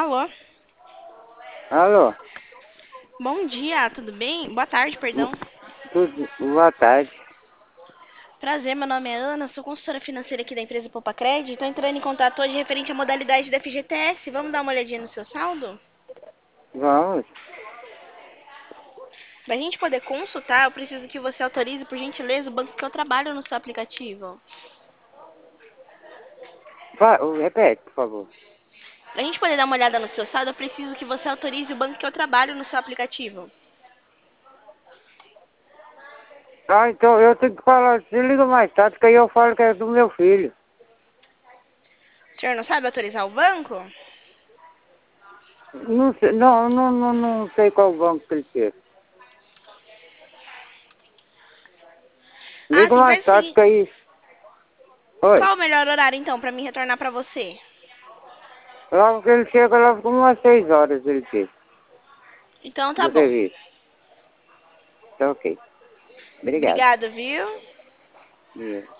Alô? Alô? Bom dia, tudo bem? Boa tarde, perdão. Tudo, boa tarde. Prazer, meu nome é Ana, sou consultora financeira aqui da empresa Poupa Crédito. Estou entrando em contato hoje referente à modalidade da FGTS. Vamos dar uma olhadinha no seu saldo? Vamos. Para a gente poder consultar, eu preciso que você autorize, por gentileza, o banco que eu trabalho no seu aplicativo. Repete, por favor. Para a gente poder dar uma olhada no seu saldo, eu preciso que você autorize o banco que eu trabalho no seu aplicativo. Ah, então eu tenho que falar, se liga mais tarde, que aí eu falo que é do meu filho. O senhor não sabe autorizar o banco? Não sei, não sei qual banco que ele quer. Ah, Liga sim, mais faz o tarde, seguinte. que aí... Oi. Qual o melhor horário, então, para mim retornar para você? Logo que ele chega, logo com umas 6 horas ele quer, Então tá do bom. serviço. Tá ok. Obrigado. Obrigada, viu? Yeah.